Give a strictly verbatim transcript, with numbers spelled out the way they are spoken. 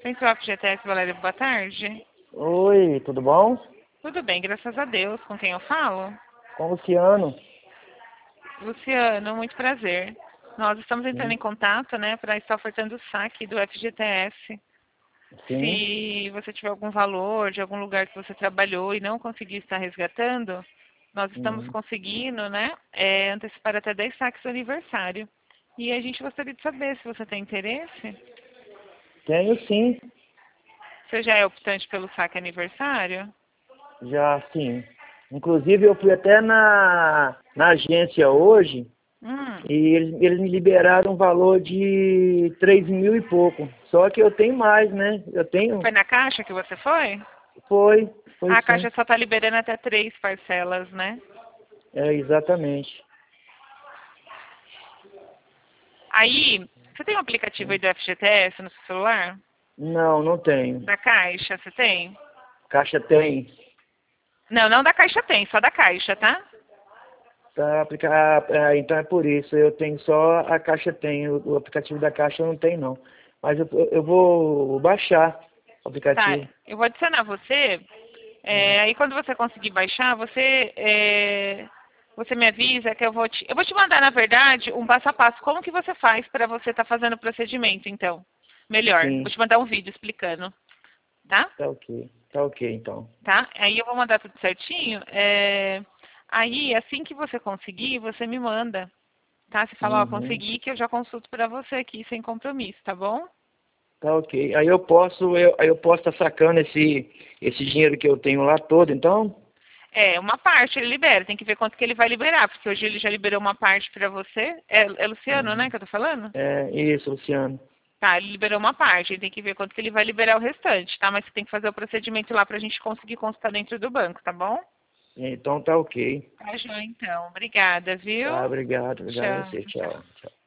Central F G T S, Valéria, boa tarde. Oi, tudo bom? Tudo bem, graças a Deus. Com quem eu falo? Com o Luciano. Luciano, muito prazer. Nós estamos entrando Sim, em contato, né, para estar ofertando o saque do F G T S. sim. Se você tiver algum valor de algum lugar que você trabalhou e não conseguir estar resgatando, nós estamos Uhum. conseguindo, né, é, antecipar até dez saques do aniversário. E a gente gostaria de saber se você tem interesse. Tenho sim, Você já é optante pelo saque aniversário? já sim. Inclusive eu fui até na, na agência hoje Hum, e eles, eles me liberaram um valor de três mil e pouco. Só que eu tenho mais, né? Eu tenho. foi na Caixa que você foi? Foi, foi A sim. Caixa só está liberando até três parcelas, né? É, exatamente. Aí, você tem um aplicativo aí do F G T S no seu celular? Não, não tenho. Da Caixa, você tem? Caixa tem. Não, não da Caixa tem, só da Caixa, tá? Para aplicar, é, então é por isso. Eu tenho só a Caixa tem. O, o aplicativo da Caixa eu não tenho não. Mas eu, eu vou baixar o Tá, aplicativo. eu vou adicionar você. Hum. É, aí quando você conseguir baixar, você é, você me avisa que eu vou te. Eu vou te mandar, na verdade, um passo a passo. Como que você faz para você estar fazendo o procedimento, então? Melhor. Vou Sim, te mandar um vídeo explicando, tá? tá ok. Tá ok então. Tá? Aí eu vou mandar tudo certinho. É, aí, assim que você conseguir, você me manda, tá? Você fala, ó, Uhum. consegui, que eu já consulto para você aqui, sem compromisso, tá bom? Tá ok. Aí eu posso, eu, aí eu posso estar sacando esse, esse dinheiro que eu tenho lá todo, então? É, uma parte ele libera, tem que ver quanto que ele vai liberar, porque hoje ele já liberou uma parte para você. É, é Luciano, né, Uhum. que eu tô falando? É isso, Luciano. Tá, ele liberou uma parte, ele tem que ver quanto que ele vai liberar o restante, tá? Mas você tem que fazer o procedimento lá pra gente conseguir consultar dentro do banco, tá bom? Então tá ok. Tá, joia, então. Obrigada, Tá, viu? obrigado. Obrigado a Tchau, você. tchau. Tchau. Tchau.